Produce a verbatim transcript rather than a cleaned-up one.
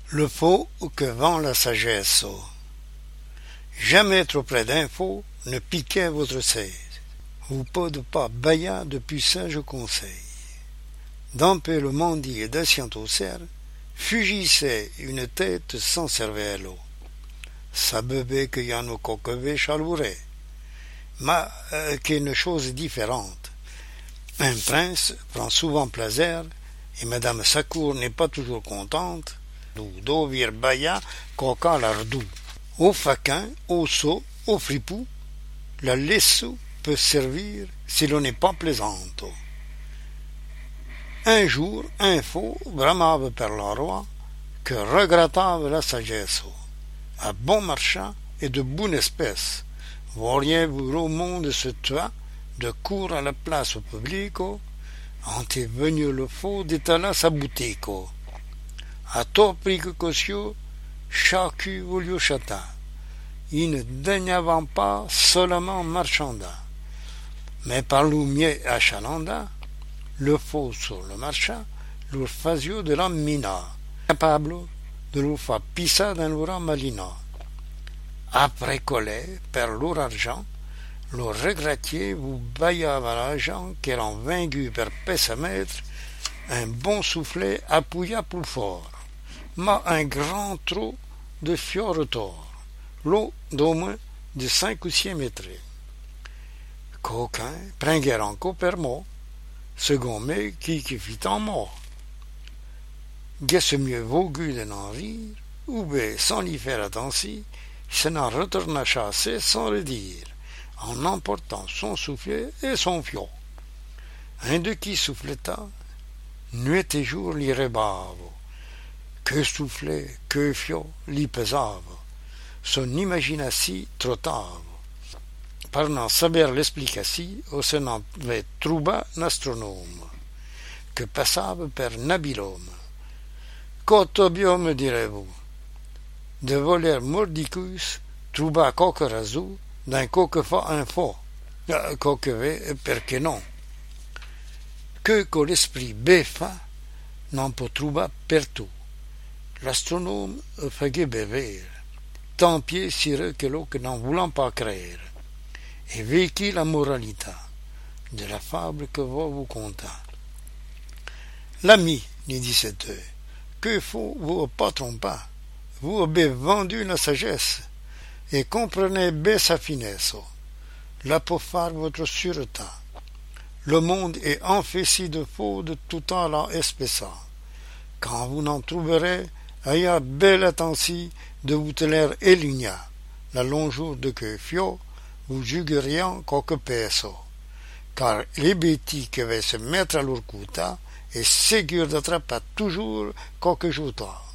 Le faux que vend la sagesse. Jamais trop près d'un faux ne piquez votre seize. Ou pas de pas baya depuis sage conseil. Dampé le mandi et d'assient au cerf, fugissait une tête sans cervelle. Ça bebé que y en a coquevé chalouret. Mais euh, qu'une chose différente. Un prince prend souvent plaisir, et madame sa cour n'est pas toujours contente, d'où vir baya coca lardou. Au faquin, au sot, au fripou, la laisse peut servir si l'on n'est pas plaisante. Un jour, un faux bramave per le roi, que regrettave la sagesse. À bon marchand et de bonne espèce, voyez-vous au monde ce toit, de cour à la place au public, en est venu le faux d'étaler sa boutique. À tout prix que cosio, chacun voulait chata. Il ne daignavant pas seulement marchanda, mais par mieux achalanda, le faux sur le marchand, leur faisio de la mina, capable de leur faire pisser dans leur malina. Après coller, per leur argent, le regrettier vous baillava l'argent qu'elle en vaincu per pessamètre, un bon soufflet appuya plus fort, mais un grand trou de fior tort, l'eau d'au moins de cinq ou six mètres. Coquin prenguer encore per mot, second mais qui qui fit en mort. Guesse mieux vogu de n'en rire, ou bien sans y faire attention, se n'en retourna chasser sans le dire, en emportant son soufflet et son fiot. Un de qui souffleta, nuit et jour l'y rebave, que soufflet, que fiot l'y pesave, son imagination trottave. Par n'en saber l'explication, au se n'en avait trouba un astronome, que passave per nabilhomme. Cotobium, direz-vous, de voler mordicus, trouba coque razou, d'un coque fa un faux, euh, coque ve, perché non. Que que l'esprit befa, n'en peut trouver pertout. L'astronome faisait bever, tant pied sireux que l'eau que n'en voulant pas créer, et vécu la moralité de la fable que vous vous contez. L'ami, lui dit cet œil, que faut vous pas tromper, vous avez vendu la sagesse, et comprenez bien sa finesse, là pour faire votre sûreté. Le monde est enfessi de faux de tout temps la espèce. Quand vous n'en trouverez, ayez belle attention de vous tenir éligna, la long jour de que fio, vous jugeriez quelque peso, car les bêtis qui vont se mettre à leur côté est sûr d'attraper toujours quelque chose.